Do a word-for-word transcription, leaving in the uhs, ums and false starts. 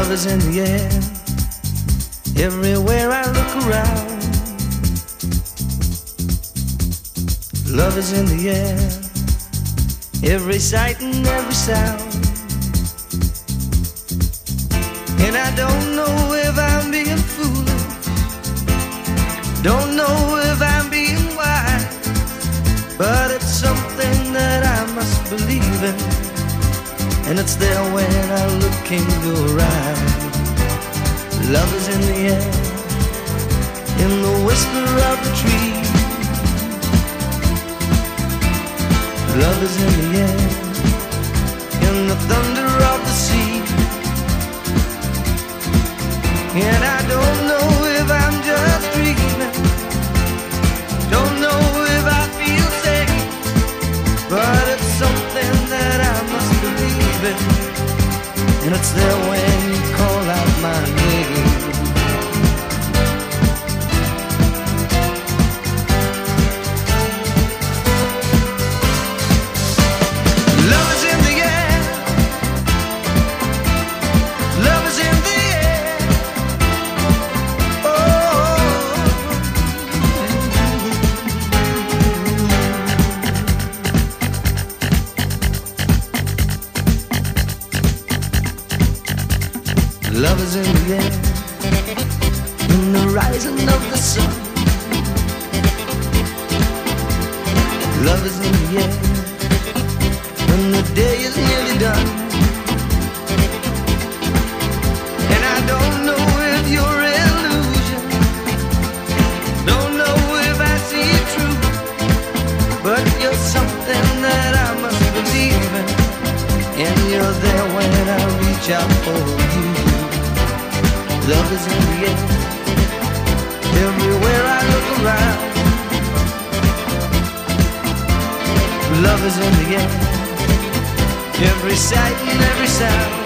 Love is in the air, everywhere I look around. Love is in the air, every sight and every sound. And I don't know if I'm being foolish, don't know if I'm being wise, but it's something that I must believe in, and it's there when I look in your eyes. Love is in the air, in the whisper of the tree. Love is in the air, in the thunder of the sea. And I don't know if I'm just dreaming, don't know if I feel safe, but it's something that I must believe in, and it's there when you call out my name. Love is in the air, love is in the air. Oh, love is in the air, in the rising of the sun. Love is in the air, when the day is nearly done. And I don't know if you're illusion, don't know if I see it true, but you're something that I must believe in, and you're there when I reach out for you. Love is in the air, everywhere I look around. Love is in the air, every sight and every sound.